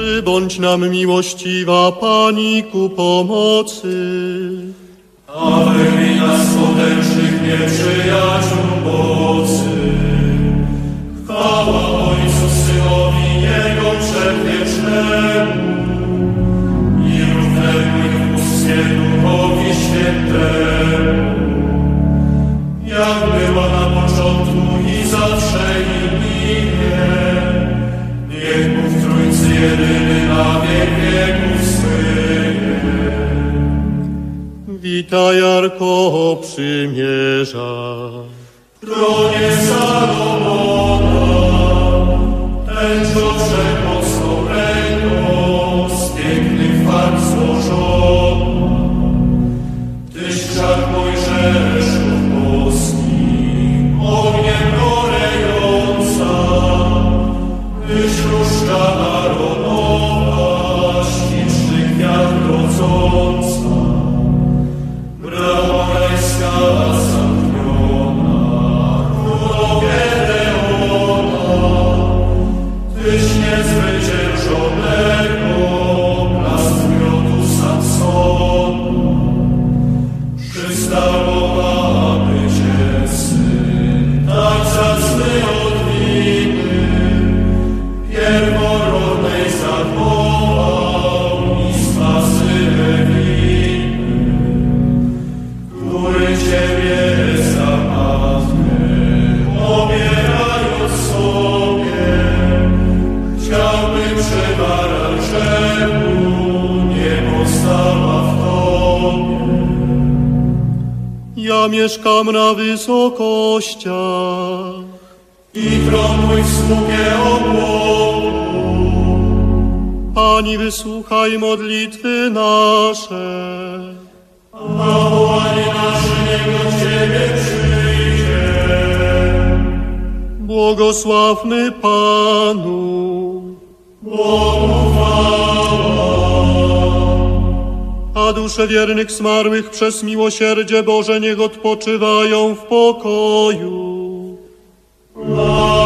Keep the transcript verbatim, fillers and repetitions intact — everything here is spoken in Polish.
Przybądź nam miłościwa Pani ku pomocy. A wyrwij nas z potężnych nieprzyjaciół mocy. Chwała Ojcu, Synowi, Jego Przedwiecznemu i równemu i bóstwie Duchowi Świętemu, jak była na początku i zawsze i nigdy, niech Bóg w Trójcy jedyny na wiek wieków słynie. Witaj, Arko Przymierza. Tronie Salomona, tęczo wszechmocną ręką z pięknych farb złożona, Tyś wszak Mojżeszów boski, ogniem gorejąca, Tyś różdża Aaronowa, śliczny kwiat rodząca, brama rajska zamkniona, królo Gedeona, Tyś niezwyciężonego, blask miodu Samsona. Przystało, aby Cię Syn, tak zacny od winy, pierworodnej zachował i spasy winy, który Ciebie za matkę, obierając sobie, chciałby przywara grzechu, nie postała w Tobie. Ja mieszkam na wysokościach. I tron mój w słupie obłoku. Pani, wysłuchaj modlitwy nasze. A wołanie nasze niech do Ciebie przyjdzie. Błogosławmy Panu. Bogu chwała. A dusze wiernych zmarłych przez miłosierdzie Boże niech odpoczywają w pokoju. Amen.